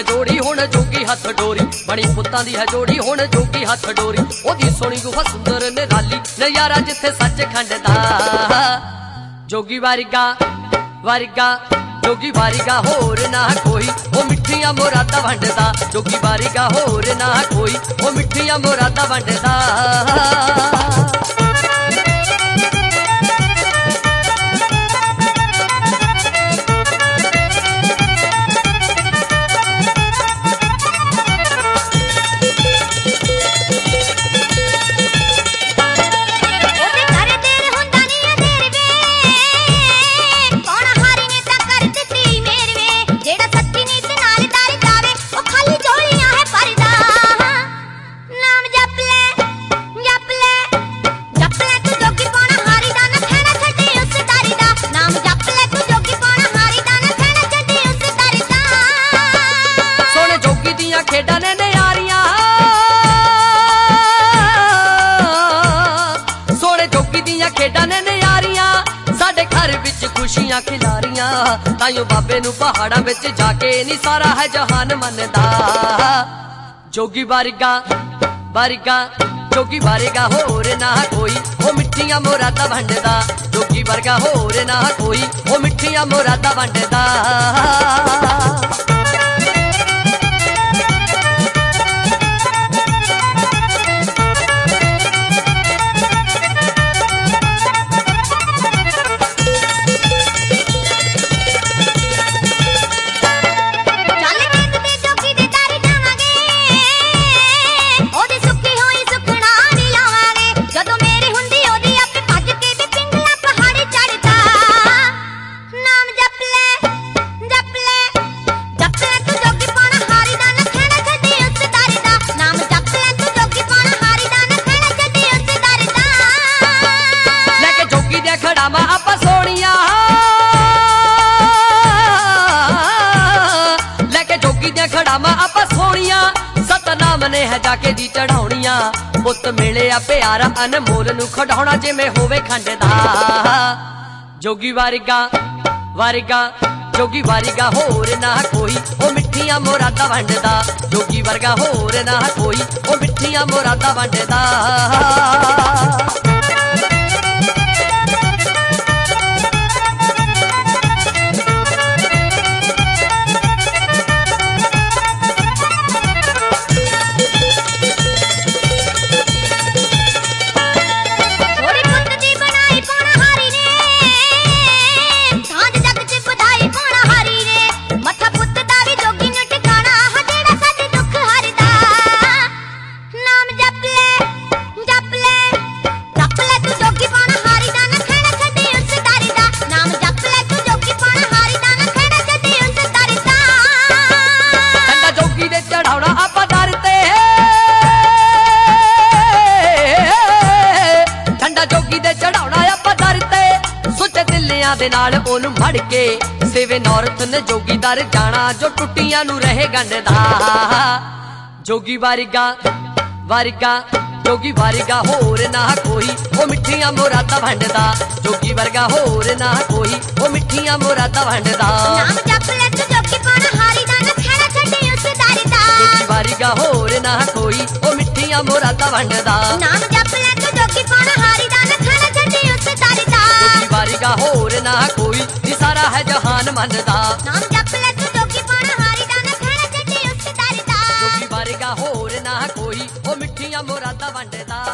है जोड़ी हुण जोगी हथ डोरी, बनी पुत्तां दी है जोड़ी हुण जोगी हथ डोरी। ओदी सोहणी गुफा सुंदर निराली, नज़ारा जिथे सचखंड दा। जोगी वारिगा वारिगा जोगी वारिगा होर ना कोई, वो मिठियां मुरादा वंडदा। जोगी वारिगा होर ना कोई, वो मिठियां मुरादा वंडदा। खेडां ने नयारियां सोहणे जोगी दियां खेडां ने नयारियां, साडे घर विच खुशियां खिलारियां। ताइयों बाबे नूं पहाड़ां विच जाके नी सारा है जहान मनदा। जोगी वारिगा वारिगा जोगी वारिगा होर ना कोई, वो मिठियां मुरादा वंडदा। जोगी वर्गा होर ना कोई, वो मिठियां मुरादा वंडदा। आपा सोनिया लेके जोगी दियां खड़ावां आपा सोनिया, सतनाम ने है जाके दी चढ़ाउणियां। पुत मिले आ प्यारा अनमोल नूं खड़ाउणा जिवें होवे खंड दा। जोगी वारिगा वारिगा जोगी वारिगा होर ना कोई, वो मिठियां मुरादा वंडदा। जोगी वर्गा होर ना कोई, वो मिठियां मुरादा वंडदा। दे नाल ओनू मड़ के सेवे नौरत ने जोगी दर जाना, जो टुटियां नू रहे गंढदा। जोगी वारिगा वारिगा जोगी वारिगा होर ना कोई, वो मिठियां मुरादा वंडदा। जोगी वर्गा होर ना कोई, वो मिठियां मुरादा वंडदा। नाम जप ले तू जोगी पाना हारी दा ना खैरा छड्डी उस दारी दा। जोगी वारिगा होर ना कोई, वो मिठियां मुरादा वंडदा। नाम जप ले तू जोगी पाना हारी दा ना खैरा छड्डी उस दारी दा। जोगी वारिगा होर ना कोई, नी सारा है जहान मनदा। नाम जप ले तू जोगी पाना हारी दा ना खैरा छड्डी उस दारी दा। जोगी वारिगा होर ना कोई, वो मिठियां मुरादा वंडदा।